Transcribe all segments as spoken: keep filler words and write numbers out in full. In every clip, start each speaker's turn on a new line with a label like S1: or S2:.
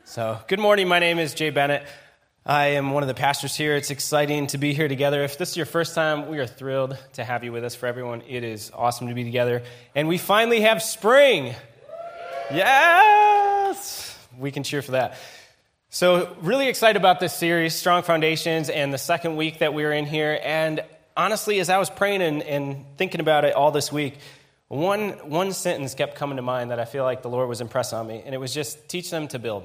S1: So, good morning. My name is Jay Bennett. I am one of the pastors here. It's exciting to be here together. If this is your first time, we are thrilled to have you with us. For everyone, it is awesome to be together. And we finally have spring. Yes! We can cheer for that. So, really excited about this series, Strong Foundations, and the second week that we're in here. And honestly, as I was praying and, and thinking about it all this week, one, one sentence kept coming to mind that I feel like the Lord was impressed on me, and it was just, teach them to build.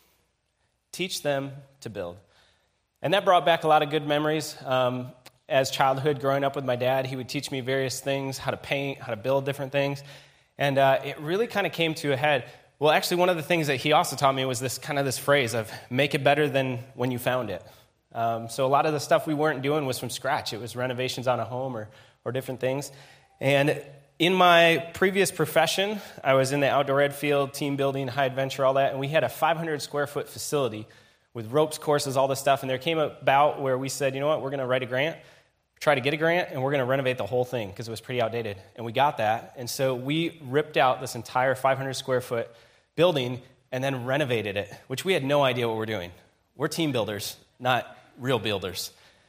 S1: Teach them to build. And that brought back a lot of good memories. Um, as childhood, growing up with my dad, he would teach me various things, how to paint, how to build different things. And uh, it really kind of came to a head. Well, actually, one of the things that he also taught me was this kind of this phrase of make it better than when you found it. Um, so a lot of the stuff we weren't doing was from scratch. It was renovations on a home or or different things. And in my previous profession, I was in the outdoor ed field, team building, high adventure, all that, and we had a five hundred square foot facility with ropes, courses, all this stuff, and there came about where we said, you know what, we're going to write a grant, try to get a grant, and we're going to renovate the whole thing because it was pretty outdated, and we got that, and so we ripped out this entire five hundred square foot building and then renovated it, which we had no idea what we're doing. We're team builders, not real builders.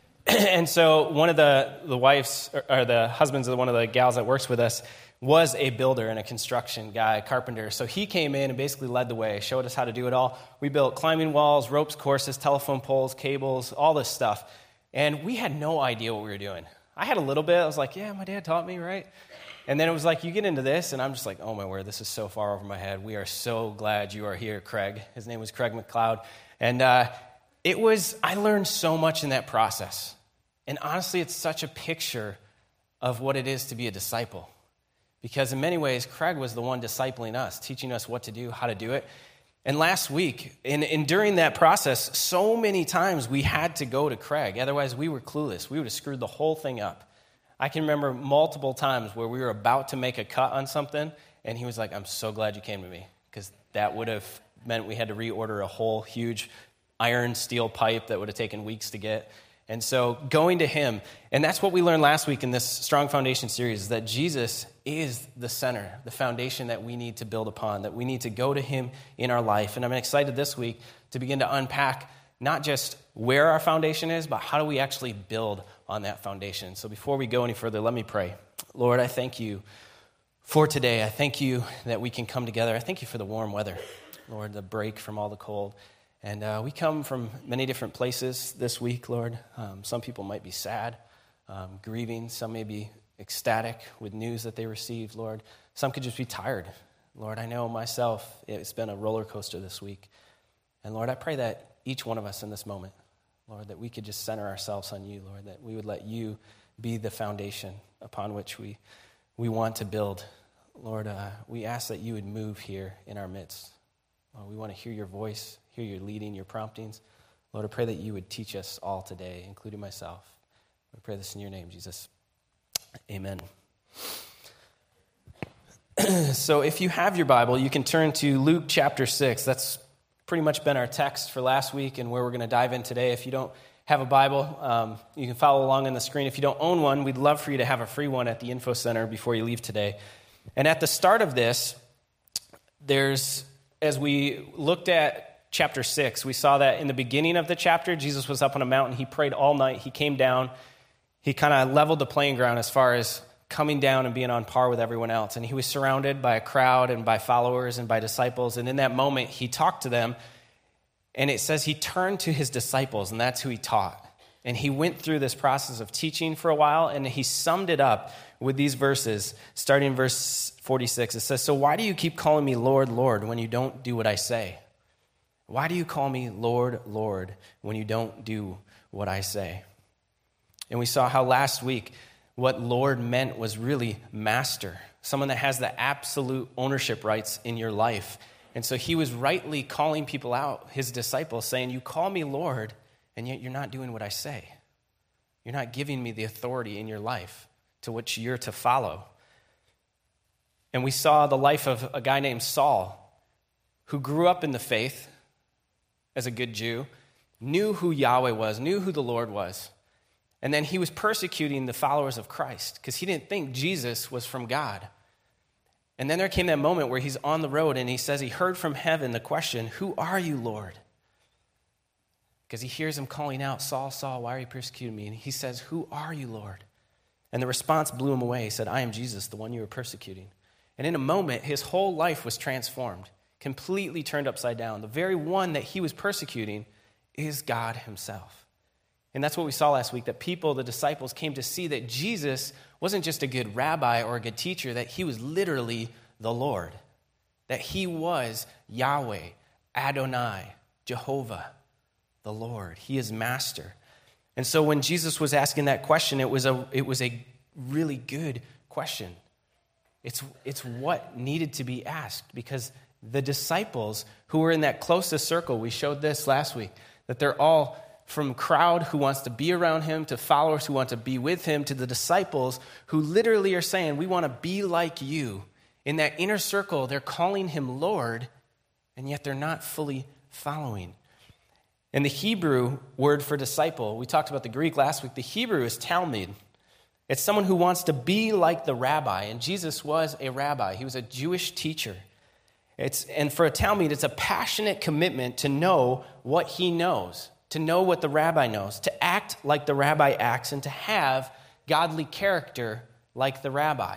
S1: And so one of the, the wives, or, or the husbands of one of the gals that works with us was a builder and a construction guy, carpenter. So he came in and basically led the way, showed us how to do it all. We built climbing walls, ropes, courses, telephone poles, cables, all this stuff. And we had no idea what we were doing. I had a little bit. I was like, yeah, my dad taught me, right? And then it was like, you get into this, and I'm just like, oh my word, this is so far over my head. We are so glad you are here, Craig. His name was Craig McLeod. And uh, it was, I learned so much in that process. And honestly, it's such a picture of what it is to be a disciple. Because in many ways, Craig was the one discipling us, teaching us what to do, how to do it. And last week, and, and during that process, so many times we had to go to Craig. Otherwise, we were clueless. We would have screwed the whole thing up. I can remember multiple times where we were about to make a cut on something, and he was like, I'm so glad you came to me, because that would have meant we had to reorder a whole huge iron steel pipe that would have taken weeks to get. And so going to him, and that's what we learned last week in this Strong Foundation series, is that Jesus is the center, the foundation that we need to build upon, that we need to go to him in our life. And I'm excited this week to begin to unpack not just where our foundation is, but how do we actually build on that foundation. So before we go any further, let me pray. Lord, I thank you for today. I thank you that we can come together. I thank you for the warm weather, Lord, the break from all the cold. And uh, we come from many different places this week, Lord. Um, some people might be sad, um, grieving. Some may be ecstatic with news that they received, Lord. Some could just be tired. Lord, I know myself, it's been a roller coaster this week. And Lord, I pray that each one of us in this moment, Lord, that we could just center ourselves on you, Lord, that we would let you be the foundation upon which we, we want to build. Lord, uh, we ask that you would move here in our midst. Lord, we want to hear your voice, hear your leading, your promptings. Lord, I pray that you would teach us all today, including myself. I pray this in your name, Jesus. Amen. So if you have your Bible, you can turn to Luke chapter six. That's pretty much been our text for last week and where we're going to dive in today. If you don't have a Bible, um, you can follow along on the screen. If you don't own one, we'd love for you to have a free one at the info center before you leave today. And at the start of this, there's, as we looked at chapter six, we saw that in the beginning of the chapter, Jesus was up on a mountain. He prayed all night. He came down. He kind of leveled the playing ground as far as coming down and being on par with everyone else. And he was surrounded by a crowd and by followers and by disciples. And in that moment, he talked to them. And it says he turned to his disciples, and that's who he taught. And he went through this process of teaching for a while, and he summed it up with these verses, starting in verse forty-six. It says, so why do you keep calling me Lord, Lord, when you don't do what I say? Why do you call me Lord, Lord, when you don't do what I say? And we saw how last week what Lord meant was really master, someone that has the absolute ownership rights in your life. And so he was rightly calling people out, his disciples, saying, you call me Lord, and yet you're not doing what I say. You're not giving me the authority in your life to which you're to follow. And we saw the life of a guy named Saul, who grew up in the faith as a good Jew, knew who Yahweh was, knew who the Lord was. And then he was persecuting the followers of Christ because he didn't think Jesus was from God. And then there came that moment where he's on the road and he says he heard from heaven the question, "Who are you, Lord?" Because he hears him calling out, "Saul, Saul, why are you persecuting me?" And he says, "Who are you, Lord?" And the response blew him away. He said, "I am Jesus, the one you were persecuting." And in a moment, his whole life was transformed, completely turned upside down. The very one that he was persecuting is God himself. And that's what we saw last week, that people, the disciples, came to see that Jesus wasn't just a good rabbi or a good teacher, that he was literally the Lord, that he was Yahweh, Adonai, Jehovah, the Lord. He is master. And so when Jesus was asking that question, it was a, it was a really good question. It's, it's what needed to be asked, because the disciples who were in that closest circle, we showed this last week, that they're all from crowd who wants to be around him, to followers who want to be with him, to the disciples who literally are saying, "We want to be like you." In that inner circle, they're calling him Lord, and yet they're not fully following. And the Hebrew word for disciple, we talked about the Greek last week, the Hebrew is talmid. It's someone who wants to be like the rabbi, and Jesus was a rabbi. He was a Jewish teacher. It's, and for a talmid, it's a passionate commitment to know what he knows, to know what the rabbi knows, to act like the rabbi acts, and to have godly character like the rabbi.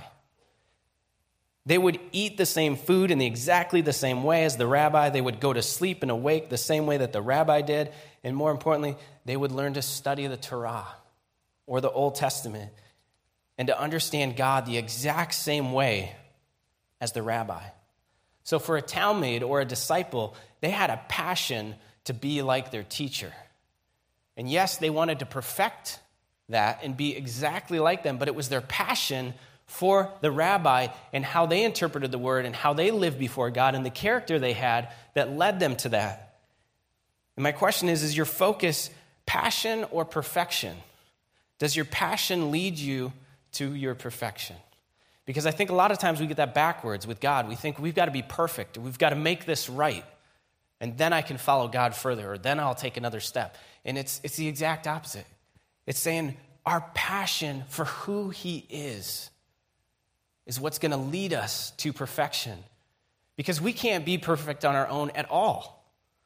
S1: They would eat the same food in the exactly the same way as the rabbi. They would go to sleep and awake the same way that the rabbi did. And more importantly, they would learn to study the Torah or the Old Testament and to understand God the exact same way as the rabbi. So for a talmid or a disciple, they had a passion to be like their teacher. And yes, they wanted to perfect that and be exactly like them, but it was their passion for the rabbi and how they interpreted the word and how they lived before God and the character they had that led them to that. And my question is, is your focus passion or perfection? Does your passion lead you to your perfection? Because I think a lot of times we get that backwards with God. We think we've got to be perfect. We've got to make this right. And then I can follow God further, or then I'll take another step. And it's, it's the exact opposite. It's saying our passion for who he is is what's going to lead us to perfection. Because we can't be perfect on our own at all.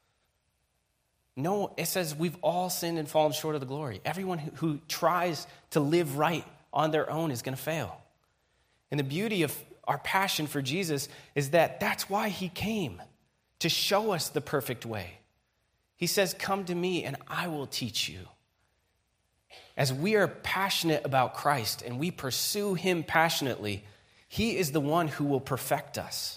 S1: No, it says we've all sinned and fallen short of the glory. Everyone who, who tries to live right on their own is going to fail. And the beauty of our passion for Jesus is that that's why he came, to show us the perfect way. He says, "Come to me and I will teach you." As we are passionate about Christ and we pursue him passionately, he is the one who will perfect us.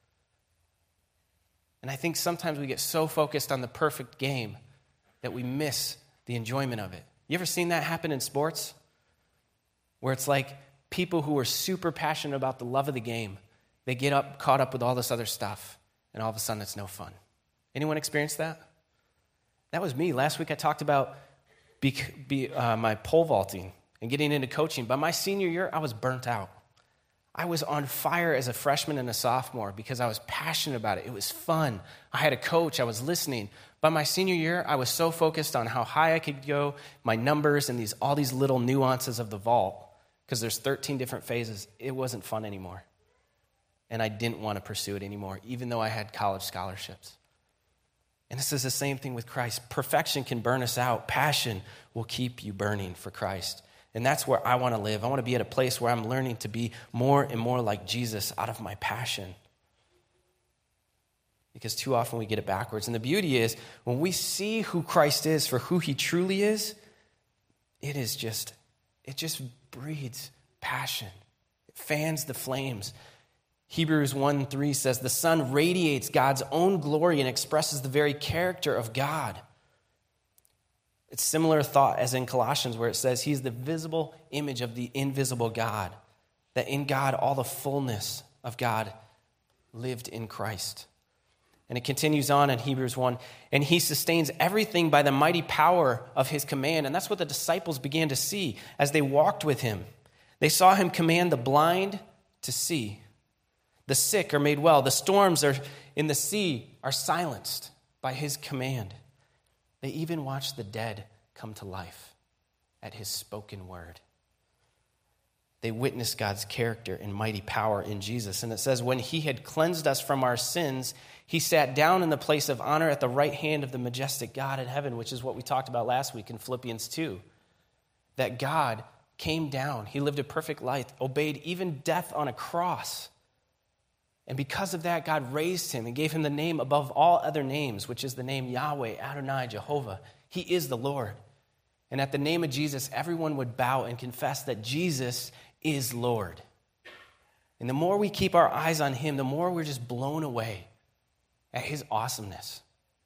S1: And I think sometimes we get so focused on the perfect game that we miss the enjoyment of it. You ever seen that happen in sports? Where it's like people who are super passionate about the love of the game, they get up caught up with all this other stuff, and all of a sudden it's no fun. Anyone experience that? That was me. Last week I talked about be, be, uh, my pole vaulting and getting into coaching. By my senior year, I was burnt out. I was on fire as a freshman and a sophomore because I was passionate about it. It was fun. I had a coach. I was listening. By my senior year, I was so focused on how high I could go, my numbers, and these all these little nuances of the vault, because there's thirteen different phases. It wasn't fun anymore. And I didn't want to pursue it anymore, even though I had college scholarships. And this is the same thing with Christ. Perfection can burn us out. Passion will keep you burning for Christ. And that's where I want to live. I want to be at a place where I'm learning to be more and more like Jesus out of my passion. Because too often we get it backwards. And the beauty is, when we see who Christ is for who he truly is, it is just, it just breeds passion. It fans the flames. Hebrews one three says, "The Son radiates God's own glory and expresses the very character of God." It's similar thought as in Colossians, where it says he's the visible image of the invisible God, that in God all the fullness of God lived in Christ. And it continues on in Hebrews one, "And he sustains everything by the mighty power of his command." And that's what the disciples began to see as they walked with him. They saw him command the blind to see. The sick are made well. The storms are in the sea are silenced by his command. They even watched the dead come to life at his spoken word. they witnessed God's character and mighty power in Jesus. And it says, when he had cleansed us from our sins, he sat down in the place of honor at the right hand of the majestic God in heaven, which is what we talked about last week in Philippians two. That God came down. He lived a perfect life, obeyed even death on a cross. And because of that, God raised him and gave him the name above all other names, which is the name Yahweh, Adonai, Jehovah. He is the Lord. And at the name of Jesus, everyone would bow and confess that Jesus is Lord. And the more we keep our eyes on him, the more we're just blown away at his awesomeness.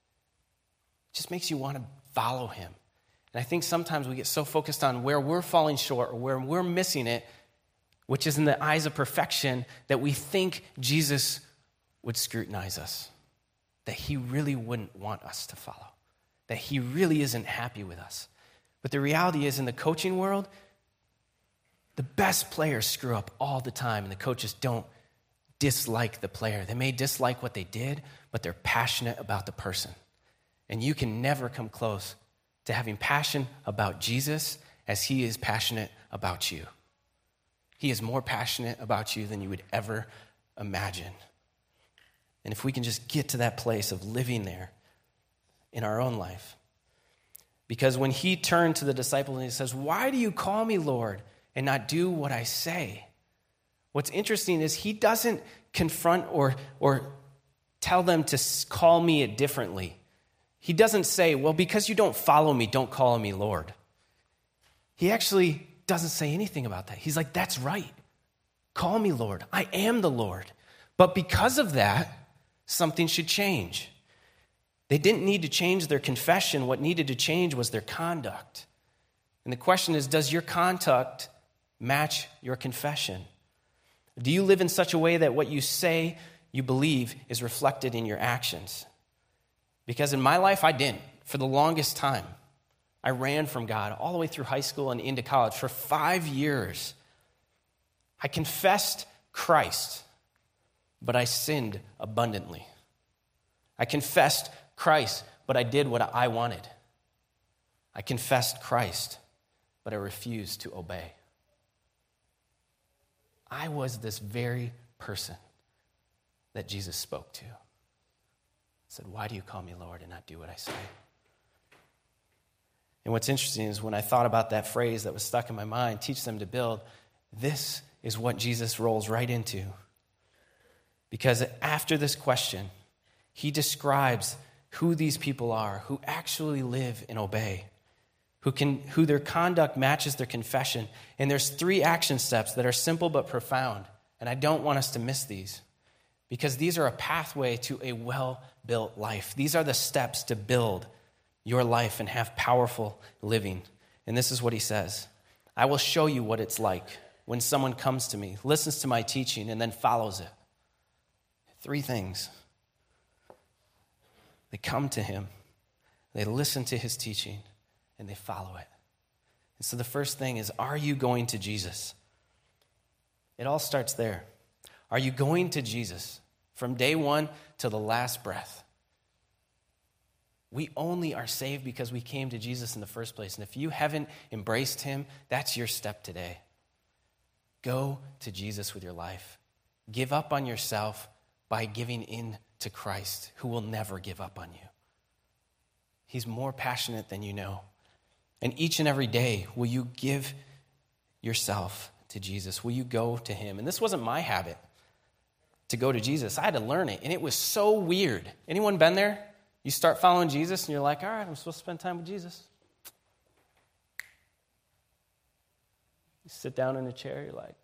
S1: It just makes you want to follow him. And I think sometimes we get so focused on where we're falling short or where we're missing it, which is in the eyes of perfection, that we think Jesus would scrutinize us, that he really wouldn't want us to follow, that he really isn't happy with us. But the reality is, in the coaching world, the best players screw up all the time, and the coaches don't dislike the player. They may dislike what they did, but they're passionate about the person. And you can never come close to having passion about Jesus as he is passionate about you. He is more passionate about you than you would ever imagine. And if we can just get to that place of living there in our own life. Because when he turned to the disciples and he says, "Why do you call me Lord and not do what I say?" What's interesting is he doesn't confront or, or tell them to call me it differently. He doesn't say, well, because you don't follow me, don't call me Lord. He actually doesn't say anything about that. He's like, that's right. Call me Lord. I am the Lord. But because of that, something should change. They didn't need to change their confession. What needed to change was their conduct. And the question is, does your conduct match your confession? Do you live in such a way that what you say you believe is reflected in your actions? Because in my life, I didn't. For the longest time, I ran from God all the way through high school and into college. For five years, I confessed Christ, but I sinned abundantly. I confessed Christ, but I did what I wanted. I confessed Christ, but I refused to obey. I was this very person that Jesus spoke to. He said, "Why do you call me Lord and not do what I say?" And what's interesting is when I thought about that phrase that was stuck in my mind, teach them to build, this is what Jesus rolls right into. Because after this question, he describes who these people are, who actually live and obey, who can, who their conduct matches their confession. And there's three action steps that are simple but profound. And I don't want us to miss these, because these are a pathway to a well-built life. These are the steps to build your life and have powerful living. And this is what he says: I will show you what it's like when someone comes to me, listens to my teaching, and then follows it. Three things. They come to him, they listen to his teaching, and they follow it. And so the first thing is, are you going to Jesus? It all starts there. Are you going to Jesus from day one to the last breath? We only are saved because we came to Jesus in the first place. And if you haven't embraced him, that's your step today. Go to Jesus with your life. Give up on yourself by giving in to Christ, who will never give up on you. He's more passionate than you know. And each and every day, will you give yourself to Jesus? Will you go to him? And this wasn't my habit, to go to Jesus. I had to learn it, and it was so weird. Anyone been there? You start following Jesus, and you're like, all right, I'm supposed to spend time with Jesus. You sit down in a chair, you're like,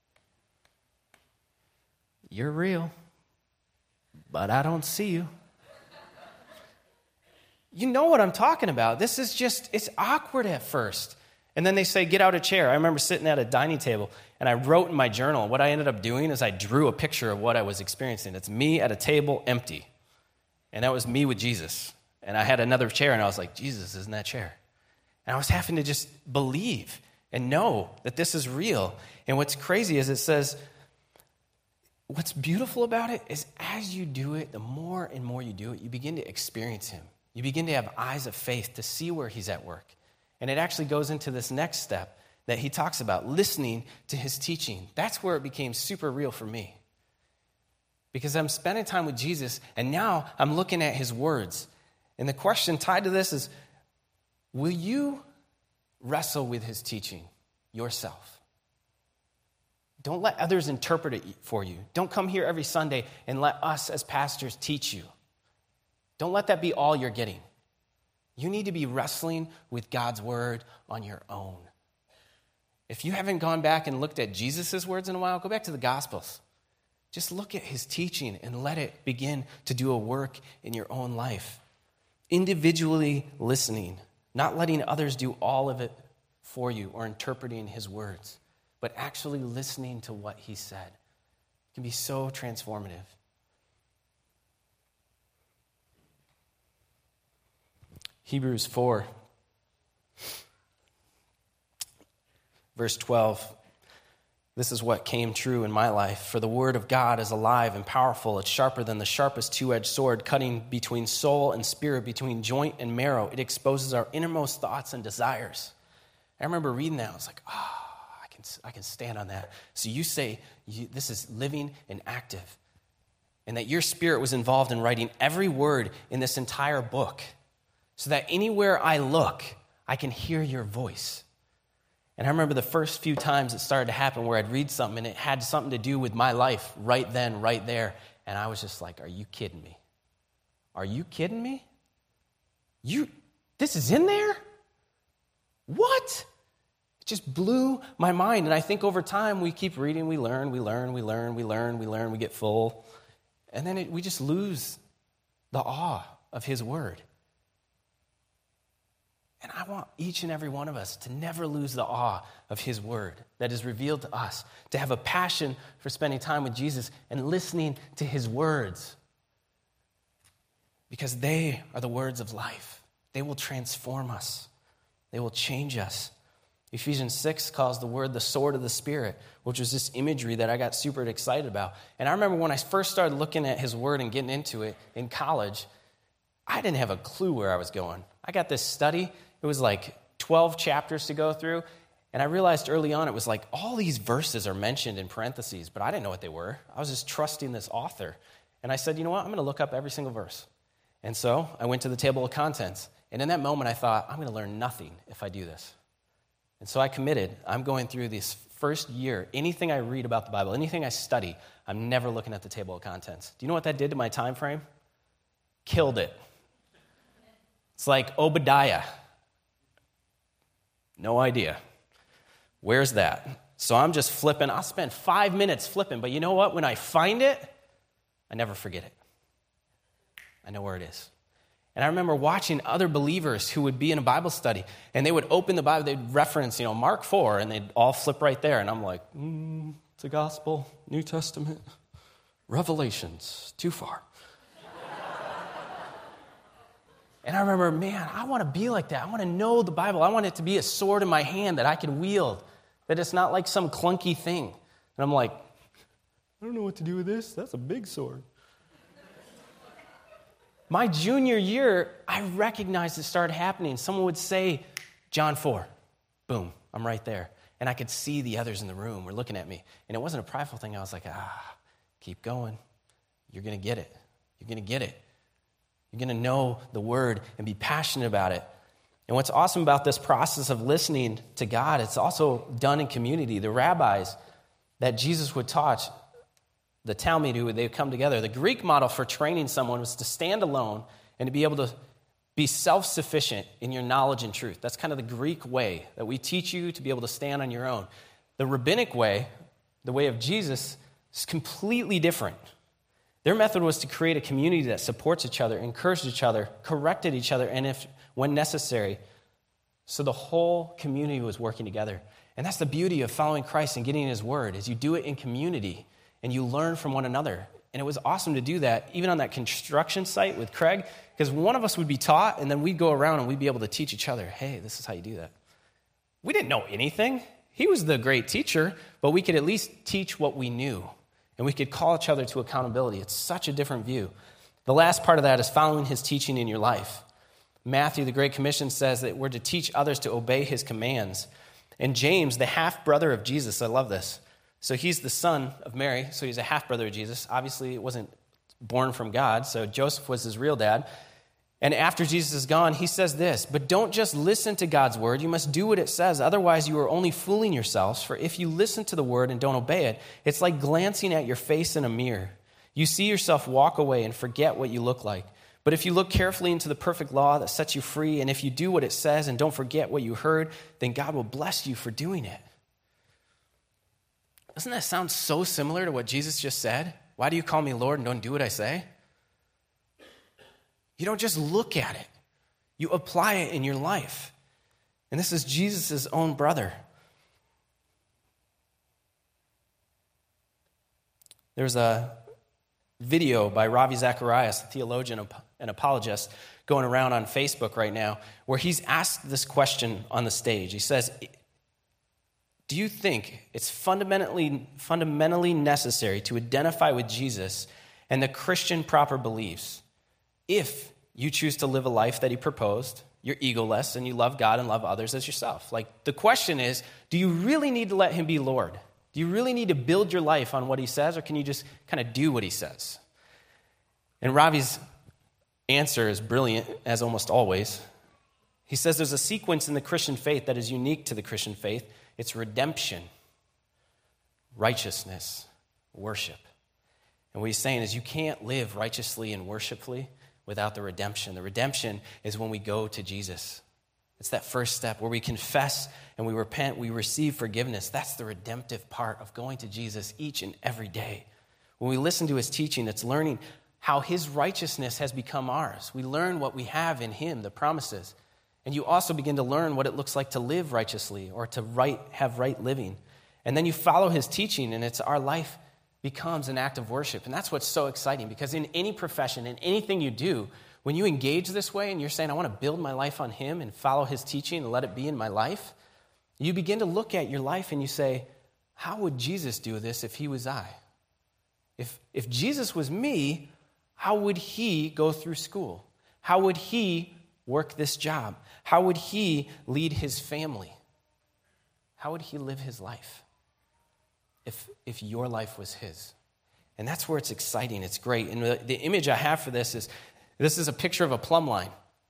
S1: you're real, but I don't see you. You know what I'm talking about. This is just, it's awkward at first. And then they say, get out a chair. I remember sitting at a dining table, and I wrote in my journal. What I ended up doing is I drew a picture of what I was experiencing. It's me at a table, empty. And that was me with Jesus. And I had another chair, and I was like, Jesus is in that chair. And I was having to just believe and know that this is real. And what's crazy is it says, what's beautiful about it is as you do it, the more and more you do it, you begin to experience him. You begin to have eyes of faith to see where he's at work. And it actually goes into this next step. that he talks about, listening to his teaching. That's where it became super real for me. Because I'm spending time with Jesus, and now I'm looking at his words. And the question tied to this is, will you wrestle with his teaching yourself? Don't let others interpret it for you. Don't come here every Sunday and let us as pastors teach you. Don't let that be all you're getting. You need to be wrestling with God's word on your own. If you haven't gone back and looked at Jesus' words in a while, go back to the Gospels. Just look at his teaching and let it begin to do a work in your own life. Individually listening, not letting others do all of it for you or interpreting his words, but actually listening to what he said. It can be so transformative. Hebrews four, verse twelve. This is what came true in my life. For the word of God is alive and powerful. It's sharper than the sharpest two-edged sword, cutting between soul and spirit, between joint and marrow. It exposes our innermost thoughts and desires. I remember reading that. I was like, oh, I can, I can stand on that. So you say you, this is living and active, and that your spirit was involved in writing every word in this entire book, so that anywhere I look, I can hear your voice. And I remember the first few times it started to happen where I'd read something and it had something to do with my life right then, right there. And I was just like, are you kidding me? Are you kidding me? You, this is in there? What? It just blew my mind. And I think over time we keep reading, we learn, we learn, we learn, we learn, we learn, we get full. And then it, we just lose the awe of his word. And I want each and every one of us to never lose the awe of his word that is revealed to us, to have a passion for spending time with Jesus and listening to his words, because they are the words of life. They will transform us. They will change us. Ephesians six calls the word the sword of the Spirit, which was this imagery that I got super excited about. And I remember when I first started looking at his word and getting into it in college, I didn't have a clue where I was going. I got this study. It was like twelve chapters to go through, and I realized early on it was like all these verses are mentioned in parentheses, but I didn't know what they were. I was just trusting this author. And I said, you know what, I'm going to look up every single verse. And so I went to the table of contents, and in that moment I thought, I'm going to learn nothing if I do this. And so I committed. I'm going through this first year. Anything I read about the Bible, anything I study, I'm never looking at the table of contents. Do you know what that did to my time frame? Killed it. It's like Obadiah. No idea. Where's that? So I'm just flipping. I'll spend five minutes flipping, but you know what? When I find it, I never forget it. I know where it is. And I remember watching other believers who would be in a Bible study, and they would open the Bible, they'd reference, you know, Mark four, and they'd all flip right there. And I'm like, mm, it's a gospel, New Testament, Revelations, too far. And I remember, man, I want to be like that. I want to know the Bible. I want it to be a sword in my hand that I can wield, that it's not like some clunky thing. And I'm like, I don't know what to do with this. That's a big sword. My junior year, I recognized it started happening. Someone would say, John four. Boom, I'm right there. And I could see the others in the room were looking at me. And it wasn't a prideful thing. I was like, ah, keep going. You're going to get it. You're going to get it. You're going to know the word and be passionate about it. And what's awesome about this process of listening to God, it's also done in community. The rabbis that Jesus would taught, the Talmud, who they would come together. The Greek model for training someone was to stand alone and to be able to be self-sufficient in your knowledge and truth. That's kind of the Greek way that we teach you to be able to stand on your own. The rabbinic way, the way of Jesus, is completely different. Their method was to create a community that supports each other, encouraged each other, corrected each other, and if when necessary. So the whole community was working together. And that's the beauty of following Christ and getting his word, is you do it in community and you learn from one another. And it was awesome to do that, even on that construction site with Craig, because one of us would be taught, and then we'd go around and we'd be able to teach each other, hey, this is how you do that. We didn't know anything. He was the great teacher, but we could at least teach what we knew. And we could call each other to accountability. It's such a different view. The last part of that is following his teaching in your life. Matthew, the Great Commission, says that we're to teach others to obey his commands. And James, the half-brother of Jesus, I love this. So he's the son of Mary, so he's a half-brother of Jesus. Obviously, it wasn't born from God, so Joseph was his real dad. And after Jesus is gone, he says this, "But don't just listen to God's word. You must do what it says. Otherwise, you are only fooling yourselves. For if you listen to the word and don't obey it, it's like glancing at your face in a mirror. You see yourself walk away and forget what you look like. But if you look carefully into the perfect law that sets you free, and if you do what it says and don't forget what you heard, then God will bless you for doing it." Doesn't that sound so similar to what Jesus just said? Why do you call me Lord and don't do what I say? You don't just look at it. You apply it in your life. And this is Jesus' own brother. There's a video by Ravi Zacharias, a theologian and apologist, going around on Facebook right now, where he's asked this question on the stage. He says, "Do you think it's fundamentally, fundamentally necessary to identify with Jesus and the Christian proper beliefs if you choose to live a life that he proposed, you're egoless, and you love God and love others as yourself?" Like, the question is, do you really need to let him be Lord? Do you really need to build your life on what he says, or can you just kind of do what he says? And Ravi's answer is brilliant, as almost always. He says there's a sequence in the Christian faith that is unique to the Christian faith. It's redemption, righteousness, worship. And what he's saying is you can't live righteously and worshipfully without the redemption. The redemption is when we go to Jesus. It's that first step where we confess and we repent, we receive forgiveness. That's the redemptive part of going to Jesus each and every day. When we listen to his teaching, it's learning how his righteousness has become ours. We learn what we have in him, the promises. And you also begin to learn what it looks like to live righteously or to right, have right living. And then you follow his teaching, and it's our life becomes an act of worship. And that's what's so exciting, because in any profession, in anything you do, when you engage this way and you're saying, I want to build my life on him and follow his teaching and let it be in my life, you begin to look at your life and you say, how would Jesus do this if he was I? If, if Jesus was me, how would he go through school? How would he work this job? How would he lead his family? How would he live his life if, if your life was his? And that's where it's exciting. It's great. And the, the image I have for this is, this is a picture of a plumb line.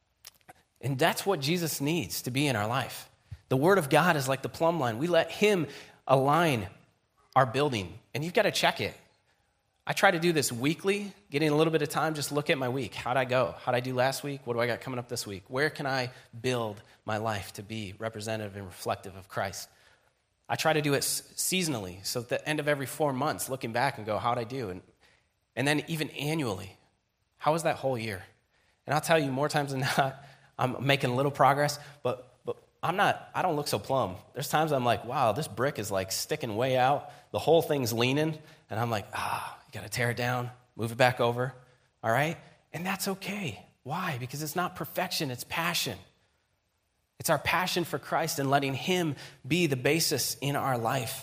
S1: And that's what Jesus needs to be in our life. The Word of God is like the plumb line. We let him align our building. And you've got to check it. I try to do this weekly, getting a little bit of time, just look at my week. How'd I go? How'd I do last week? What do I got coming up this week? Where can I build my life to be representative and reflective of Christ? I try to do it seasonally, so at the end of every four months, looking back and go, how'd I do? And, and then even annually, how was that whole year? And I'll tell you, more times than not, I'm making a little progress, but, but I'm not, I don't look so plumb. There's times I'm like, wow, this brick is like sticking way out. The whole thing's leaning, and I'm like, ah, you got to tear it down, move it back over, all right? And that's okay. Why? Because it's not perfection, it's passion. It's our passion for Christ and letting him be the basis in our life.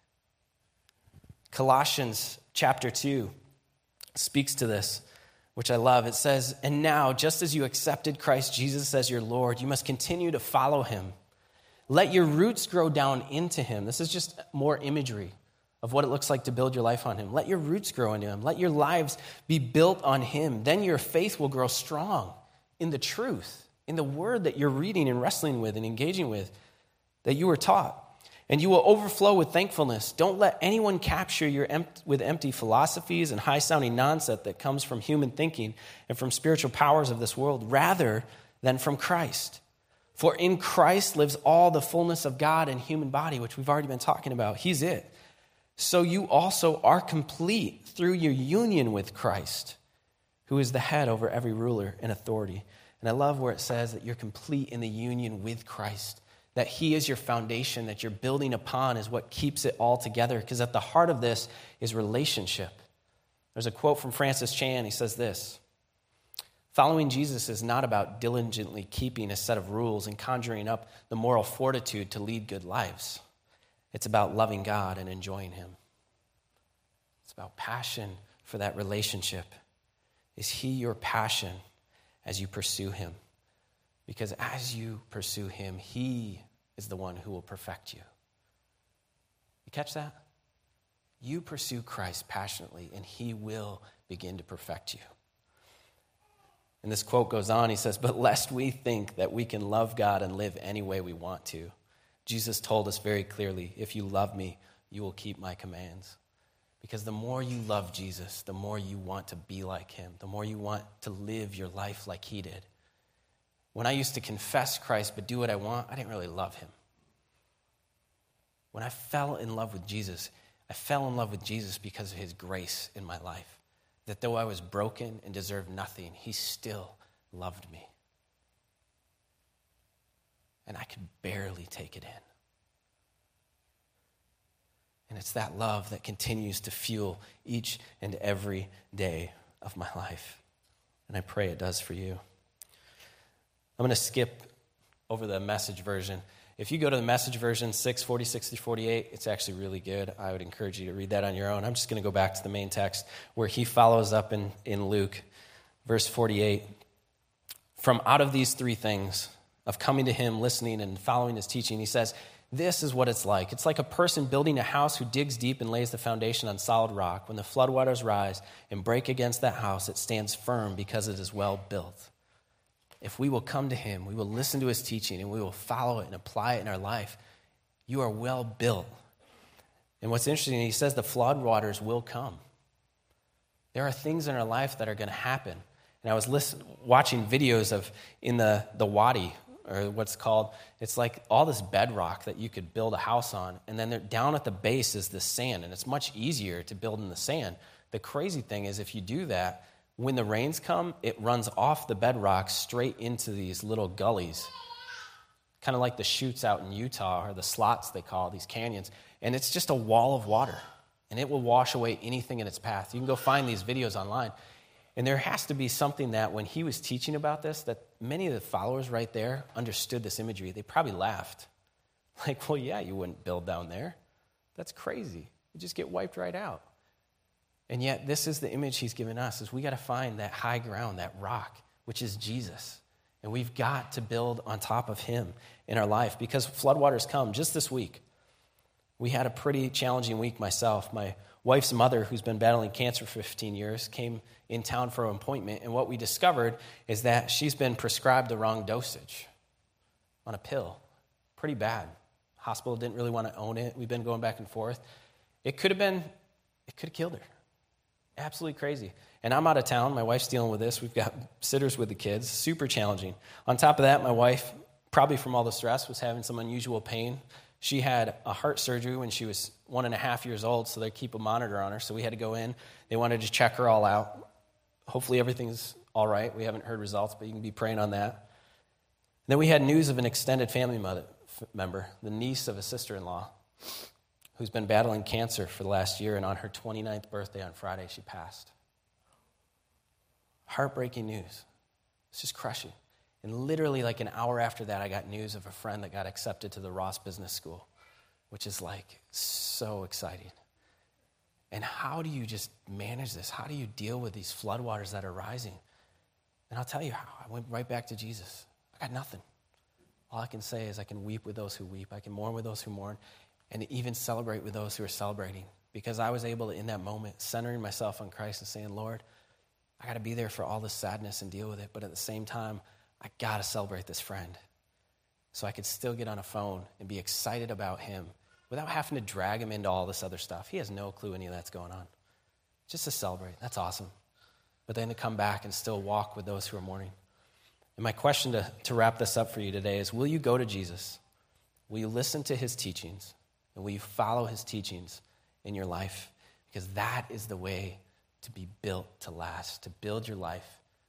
S1: Colossians chapter two speaks to this, which I love. It says, "And now, just as you accepted Christ Jesus as your Lord, you must continue to follow him. Let your roots grow down into him." This is just more imagery of what it looks like to build your life on him. Let your roots grow into him. Let your lives be built on him. Then your faith will grow strong in the truth, in the word that you're reading and wrestling with and engaging with, that you were taught. And you will overflow with thankfulness. Don't let anyone capture you empt- with empty philosophies and high-sounding nonsense that comes from human thinking and from spiritual powers of this world, rather than from Christ. For in Christ lives all the fullness of God in human body, which we've already been talking about. He's it. So you also are complete through your union with Christ, who is the head over every ruler and authority. And I love where it says that you're complete in the union with Christ, that he is your foundation, that you're building upon is what keeps it all together, because at the heart of this is relationship. There's a quote from Francis Chan. He says this: "Following Jesus is not about diligently keeping a set of rules and conjuring up the moral fortitude to lead good lives. It's about loving God and enjoying him." It's about passion for that relationship. Is he your passion as you pursue him? Because as you pursue him, he is the one who will perfect you. You catch that? You pursue Christ passionately, and he will begin to perfect you. And this quote goes on. He says, but lest we think that we can love God and live any way we want to, Jesus told us very clearly, if you love me, you will keep my commands. Because the more you love Jesus, the more you want to be like him, the more you want to live your life like he did. When I used to confess Christ but do what I want, I didn't really love him. When I fell in love with Jesus, I fell in love with Jesus because of his grace in my life. That though I was broken and deserved nothing, he still loved me. And I could barely take it in. And it's that love that continues to fuel each and every day of my life. And I pray it does for you. I'm going to skip over the Message version. If you go to the Message version, six forty-six through forty-eight, it's actually really good. I would encourage you to read that on your own. I'm just going to go back to the main text where he follows up in, in Luke, verse forty-eight. From out of these three things, of coming to him, listening, and following his teaching, he says, this is what it's like. It's like a person building a house who digs deep and lays the foundation on solid rock. When the floodwaters rise and break against that house, it stands firm because it is well built. If we will come to him, we will listen to his teaching, and we will follow it and apply it in our life, you are well built. And what's interesting, he says the floodwaters will come. There are things in our life that are going to happen. And I was listen, watching videos of in the, the wadi, or what's called, it's like all this bedrock that you could build a house on, and then down at the base is the sand, and it's much easier to build in the sand. The crazy thing is if you do that, when the rains come, it runs off the bedrock straight into these little gullies, kind of like the chutes out in Utah, or the slots they call these canyons, and it's just a wall of water, and it will wash away anything in its path. You can go find these videos online, and there has to be something that when he was teaching about this, that many of the followers right there understood this imagery. They probably laughed. Like, well, yeah, you wouldn't build down there. That's crazy. You just get wiped right out. And yet, this is the image he's given us, is we got to find that high ground, that rock, which is Jesus. And we've got to build on top of him in our life, because floodwaters come. Just this week, we had a pretty challenging week myself. My wife's mother, who's been battling cancer for fifteen years, came in town for an appointment, and what we discovered is that she's been prescribed the wrong dosage on a pill. Pretty bad. Hospital didn't really want to own it. We've been going back and forth. It could have been, it could have killed her. Absolutely crazy. And I'm out of town. My wife's dealing with this. We've got sitters with the kids. Super challenging. On top of that, my wife, probably from all the stress, was having some unusual pain. She had a heart surgery when she was one and a half years old, so they keep a monitor on her. So we had to go in. They wanted to check her all out. Hopefully everything's all right. We haven't heard results, but you can be praying on that. And then we had news of an extended family mother, member, the niece of a sister-in-law, who's been battling cancer for the last year, and on her twenty-ninth birthday on Friday, she passed. Heartbreaking news. It's just crushing. And literally like an hour after that, I got news of a friend that got accepted to the Ross Business School, which is like so exciting. And how do you just manage this? How do you deal with these floodwaters that are rising? And I'll tell you how. I went right back to Jesus. I got nothing. All I can say is I can weep with those who weep. I can mourn with those who mourn. And even celebrate with those who are celebrating. Because I was able to, in that moment, centering myself on Christ and saying, Lord, I got to be there for all this sadness and deal with it. But at the same time, I got to celebrate this friend. So I could still get on a phone and be excited about him without having to drag him into all this other stuff. He has no clue any of that's going on. Just to celebrate. That's awesome. But then to come back and still walk with those who are mourning. And my question to, to wrap this up for you today is, will you go to Jesus? Will you listen to his teachings? And will you follow his teachings in your life? Because that is the way to be built to last, to build your life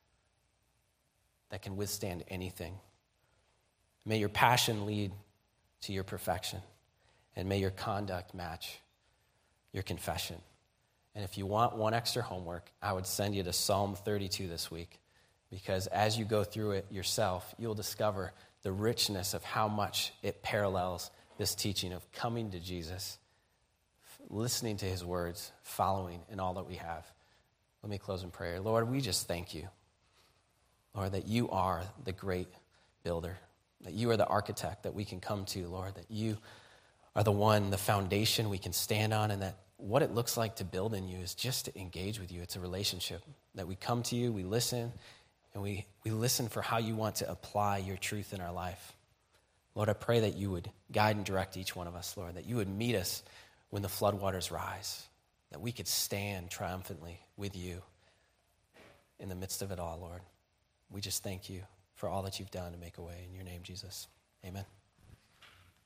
S1: that can withstand anything. May your passion lead to your perfection, and may your conduct match your confession. And if you want one extra homework, I would send you to Psalm thirty-two this week, because as you go through it yourself, you'll discover the richness of how much it parallels this teaching of coming to Jesus, listening to his words, following in all that we have. Let me close in prayer. Lord, we just thank you, Lord, that you are the great builder. that you are the architect that we can come to, Lord, that you are the one, the foundation we can stand on, and that what it looks like to build in you is just to engage with you. It's a relationship that we come to you, we listen, and we, we listen for how you want to apply your truth in our life. Lord, I pray that you would guide and direct each one of us, Lord, that you would meet us when the floodwaters rise, that we could stand triumphantly with you in the midst of it all, Lord. We just thank you for all that you've done to make a way. In your name, Jesus, amen.